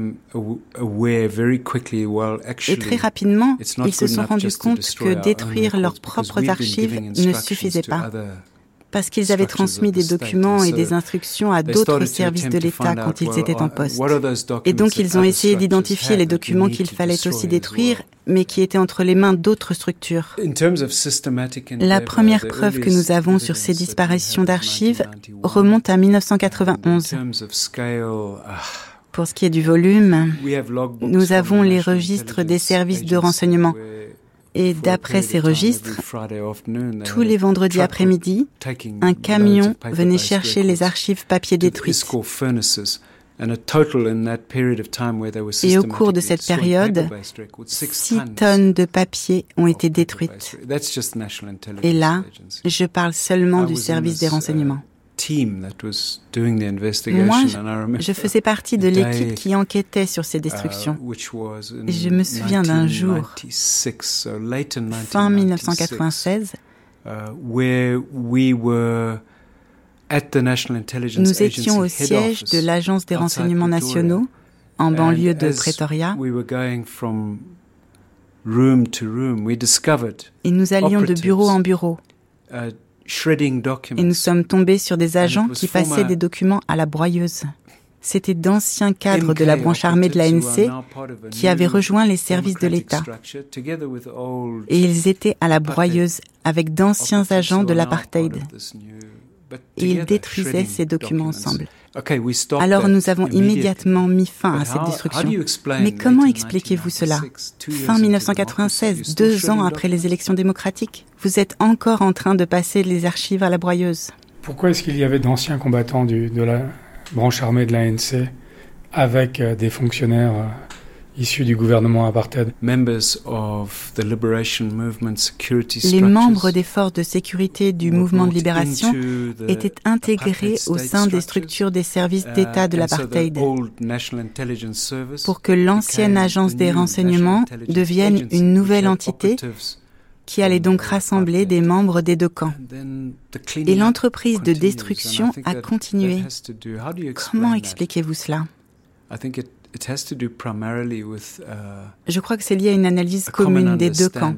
très rapidement, ils se sont rendus compte que détruire leurs propres archives ne suffisait pas. Parce qu'ils avaient transmis des documents et des instructions à d'autres services de l'État quand ils étaient en poste. Et donc ils ont essayé d'identifier les documents qu'il fallait aussi détruire, mais qui étaient entre les mains d'autres structures. La première preuve que nous avons sur ces disparitions d'archives remonte à 1991. Pour ce qui est du volume, nous avons les registres des services de renseignement. Et d'après ces registres, tous les vendredis après-midi, un camion venait chercher les archives papier détruites. Et au cours de cette période, 6 tonnes de papier ont été détruites. Et là, je parle seulement du service des renseignements. Moi, je faisais partie de l'équipe qui enquêtait sur ces destructions. Et je me souviens d'un jour, fin 1996, nous étions au siège de l'Agence des renseignements nationaux, en banlieue de Pretoria, et nous allions de bureau en bureau. Et nous sommes tombés sur des agents qui passaient des documents à la broyeuse. C'étaient d'anciens cadres de la branche armée de l'ANC qui avaient rejoint les services de l'État. Et ils étaient à la broyeuse avec d'anciens agents de l'apartheid. Et ils détruisaient ces documents ensemble. Alors nous avons immédiatement mis fin à cette destruction. Mais comment expliquez-vous cela ? Fin 1996, 2 ans après les élections démocratiques, vous êtes encore en train de passer les archives à la broyeuse.
Pourquoi est-ce qu'il y avait d'anciens combattants de la branche armée de l'ANC avec des fonctionnaires issus du gouvernement apartheid?
Les membres des forces de sécurité du mouvement de libération étaient intégrés au sein des structures des services d'État de l'apartheid pour que l'ancienne agence des renseignements devienne une nouvelle entité qui allait donc rassembler des membres des 2 camps. Et l'entreprise de destruction a continué. Comment expliquez-vous cela ? Je crois que c'est lié à une analyse commune des 2 camps.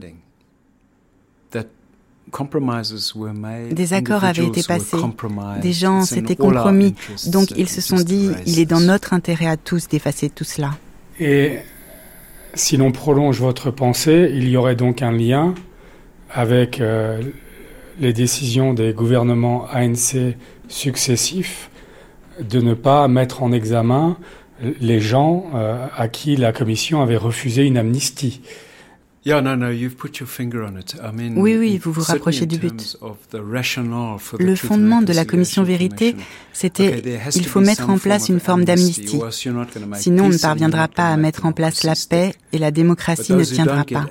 Des accords avaient été passés, des gens s'étaient compromis, donc ils se sont dit, il est dans notre intérêt à tous d'effacer tout cela.
Et si l'on prolonge votre pensée, il y aurait donc un lien avec les décisions des gouvernements ANC successifs de ne pas mettre en examen les gens à qui la Commission avait refusé une amnistie.
Oui, vous vous rapprochez du but. Le fondement de la commission vérité, c'était il faut mettre en place une forme d'amnistie. Sinon, on ne parviendra pas à mettre en place la paix et la démocratie ne tiendra pas.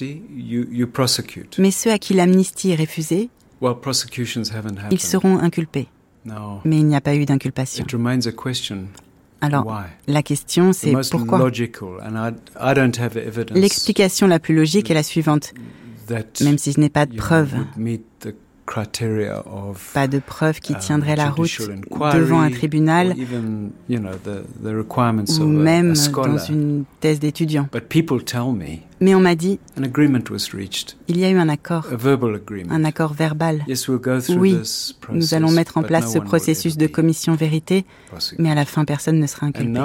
Mais ceux à qui l'amnistie est refusée, ils seront inculpés. Mais il n'y a pas eu d'inculpation. Alors, la question, c'est pourquoi? L'explication la plus logique est la suivante. Même si je n'ai pas de preuves, pas de preuves qui tiendraient la route devant un tribunal ou même dans une thèse d'étudiant. Mais on m'a dit, il y a eu un accord verbal. Oui, nous allons mettre en place ce processus de commission vérité, mais à la fin, personne ne sera inculpé.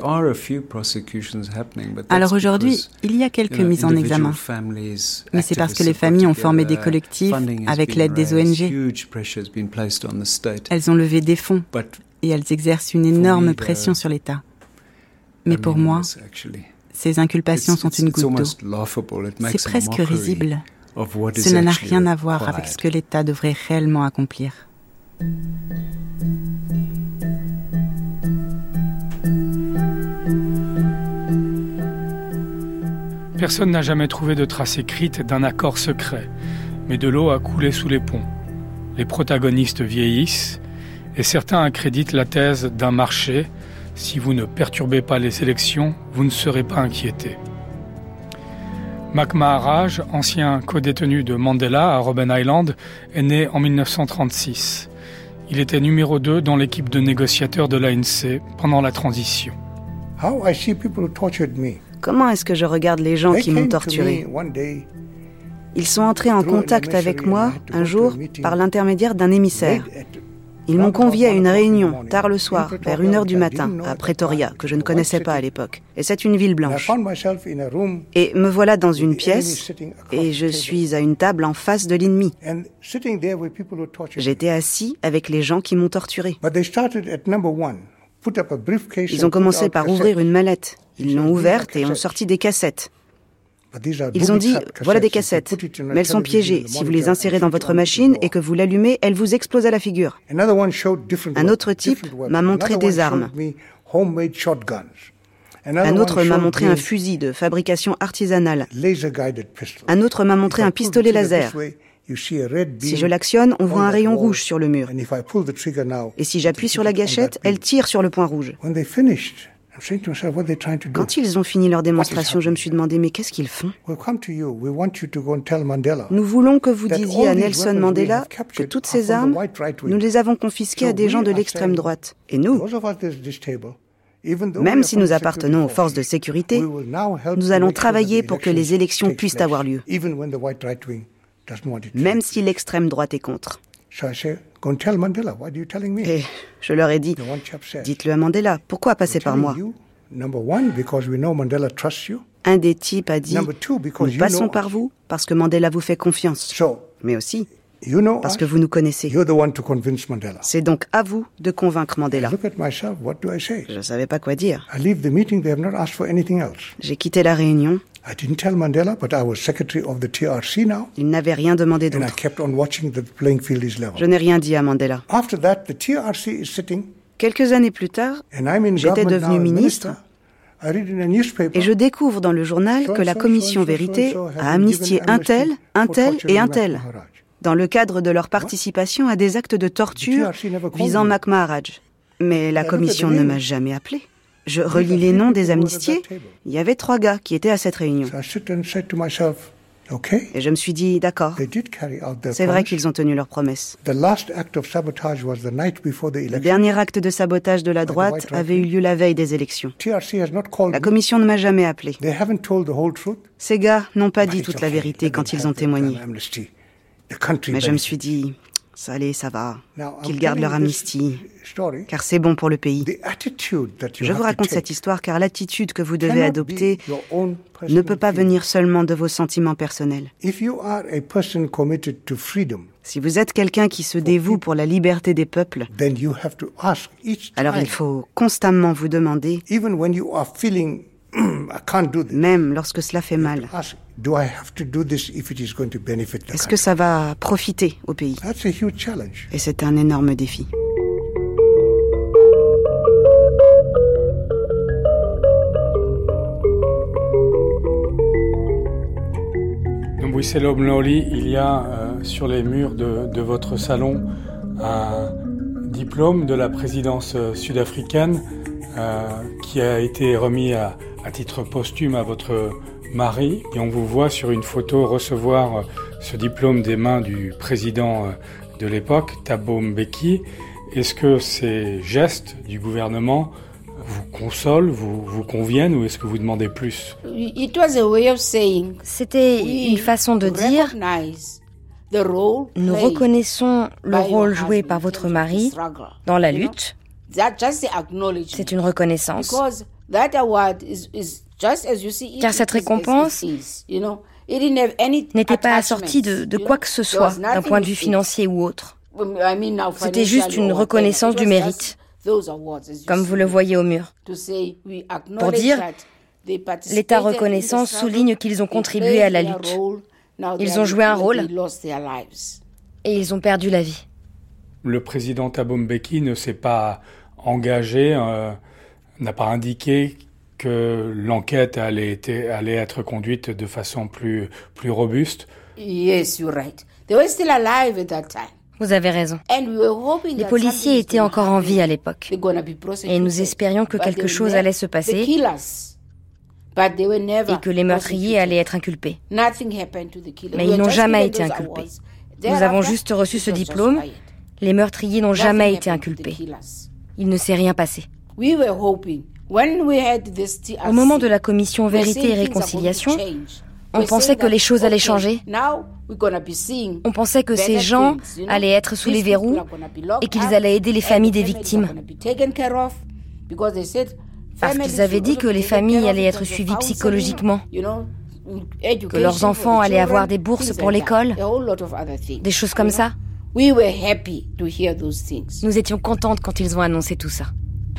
Alors aujourd'hui, il y a quelques mises en examen, mais c'est parce que les familles ont formé des collectifs avec l'aide des ONG. Elles ont levé des fonds et elles exercent une énorme pression sur l'État. Mais pour moi, ces inculpations sont une goutte d'eau. C'est presque risible. Cela n'a rien à voir avec ce que l'État devrait réellement accomplir.
Personne n'a jamais trouvé de trace écrite d'un accord secret, mais de l'eau a coulé sous les ponts. Les protagonistes vieillissent et certains accréditent la thèse d'un marché. Si vous ne perturbez pas les élections, vous ne serez pas inquiétés. Mac Maharaj, ancien codétenu de Mandela à Robben Island, est né en 1936. Il était numéro 2 dans l'équipe de négociateurs de l'ANC pendant la transition.
Comment est-ce que je regarde les gens qui m'ont torturé? Ils sont entrés en contact avec moi un jour par l'intermédiaire d'un émissaire. Ils m'ont convié à une réunion, tard le soir, vers 1h du matin, à Pretoria, que je ne connaissais pas à l'époque. Et c'est une ville blanche. Et me voilà dans une pièce, et je suis à une table en face de l'ennemi. J'étais assis avec les gens qui m'ont torturé. Ils ont commencé par ouvrir une mallette. Ils l'ont ouverte et ont sorti des cassettes. Ils ont dit, voilà des cassettes, mais elles sont piégées. Si vous les insérez dans votre machine et que vous l'allumez, elles vous explosent à la figure. Un autre type m'a montré des armes. Un autre m'a montré un fusil de fabrication artisanale. Un autre m'a montré un pistolet laser. Si je l'actionne, on voit un rayon rouge sur le mur. Et si j'appuie sur la gâchette, elle tire sur le point rouge. Quand ils ont fini leur démonstration, je me suis demandé, mais qu'est-ce qu'ils font? Nous voulons que vous disiez à Nelson Mandela que toutes ces armes, nous les avons confisquées à des gens de l'extrême droite. Et nous, même si nous appartenons aux forces de sécurité, nous allons travailler pour que les élections puissent avoir lieu, même si l'extrême droite est contre. Et je leur ai dit, dites-le à Mandela, pourquoi passer par moi? Un des types a dit, nous passons par vous parce que Mandela vous fait confiance, mais aussi parce que vous nous connaissez. C'est donc à vous de convaincre Mandela. Je ne savais pas quoi dire. J'ai quitté la réunion. Il n'avait rien demandé d'autre. Je n'ai rien dit à Mandela. Quelques années plus tard, j'étais devenu ministre et je découvre dans le journal que la commission Vérité a amnistié un tel et un tel dans le cadre de leur participation à des actes de torture visant Mac Maharaj. Mais la commission ne m'a jamais appelé. Je relis les noms des amnistiés. Il y avait 3 gars qui étaient à cette réunion. Et je me suis dit, d'accord, c'est vrai qu'ils ont tenu leurs promesses. Le dernier acte de sabotage de la droite avait eu lieu la veille des élections. La commission ne m'a jamais appelé. Ces gars n'ont pas dit toute la vérité quand ils ont témoigné. Mais je me suis dit, Ça allait, ça va. Qu'ils gardent leur amnistie, car c'est bon pour le pays. Je vous raconte cette histoire car l'attitude que vous devez adopter ne peut pas venir seulement de vos sentiments personnels. Si vous êtes quelqu'un qui se dévoue pour la liberté des peuples, alors il faut constamment vous demander, même lorsque cela fait mal, est-ce que ça va profiter au pays? Et c'est un énorme défi.
Nombuyiselo Mlaoli, il y a sur les murs de votre salon un diplôme de la présidence sud-africaine qui a été remis à titre posthume à votre mari, et on vous voit sur une photo recevoir ce diplôme des mains du président de l'époque, Thabo Mbeki. Est-ce que ces gestes du gouvernement vous consolent, vous conviennent, ou est-ce que vous demandez plus?
C'était une façon de dire « Nous reconnaissons le rôle joué par votre mari dans la lutte. » C'est une reconnaissance. Car cette récompense n'était pas assortie de quoi que ce soit, d'un point de vue financier ou autre. C'était juste une reconnaissance du mérite, comme vous le voyez au mur. Pour dire, l'État reconnaissant souligne qu'ils ont contribué à la lutte. Ils ont joué un rôle et ils ont perdu la vie.
Le président Thabo Mbeki ne s'est pas engagé, n'a pas indiqué que l'enquête allait être conduite de façon plus robuste.
Yes, you're right. They were still alive at that time. Vous avez raison. Les policiers étaient encore en vie à l'époque. Et nous espérions que quelque chose allait se passer et que les meurtriers allaient être inculpés. Mais ils n'ont jamais été inculpés. Nous avons juste reçu ce diplôme. Les meurtriers n'ont jamais été inculpés. Il ne s'est rien passé. Au moment de la commission Vérité et Réconciliation, on pensait que les choses allaient changer. On pensait que ces gens allaient être sous les verrous et qu'ils allaient aider les familles des victimes. Parce qu'ils avaient dit que les familles allaient être suivies psychologiquement, que leurs enfants allaient avoir des bourses pour l'école, des choses comme ça. Nous étions contentes quand ils ont annoncé tout ça.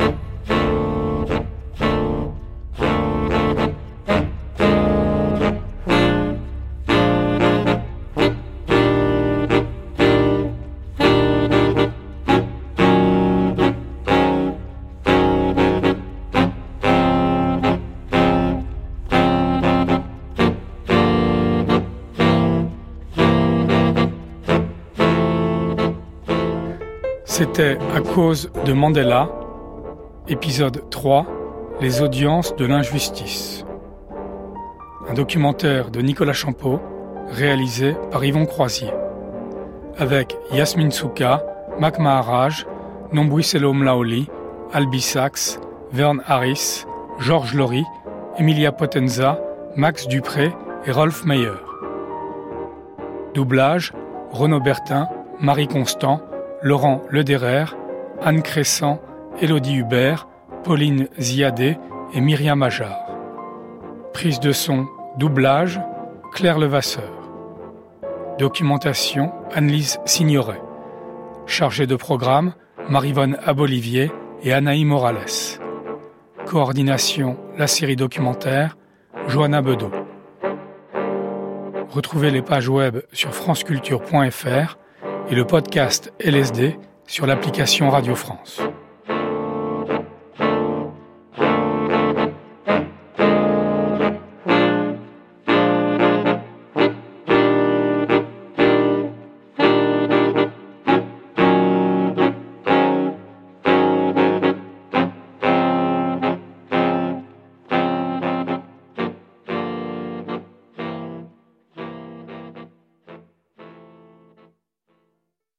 C'était À cause de Mandela, épisode 3, les audiences de l'injustice. Un documentaire de Nicolas Champeau, réalisé par Yvon Croisier. Avec Yasmine Souka, Mac Maharaj, Nombuyiselo Mlaoli, Albi Sachs, Vern Harris, Georges Laurie, Emilia Potenza, Max Dupré et Rolf Meyer. Doublage, Renaud Bertin, Marie Constant, Laurent Lederer, Anne Crescent, Élodie Hubert, Pauline Ziadé et Myriam Ajar. Prise de son, doublage, Claire Levasseur. Documentation, Annelise Signoret. Chargée de programme, Marivonne Abolivier et Anaï Morales. Coordination, la série documentaire, Johanna Bedeau. Retrouvez les pages web sur franceculture.fr et le podcast LSD sur l'application Radio France.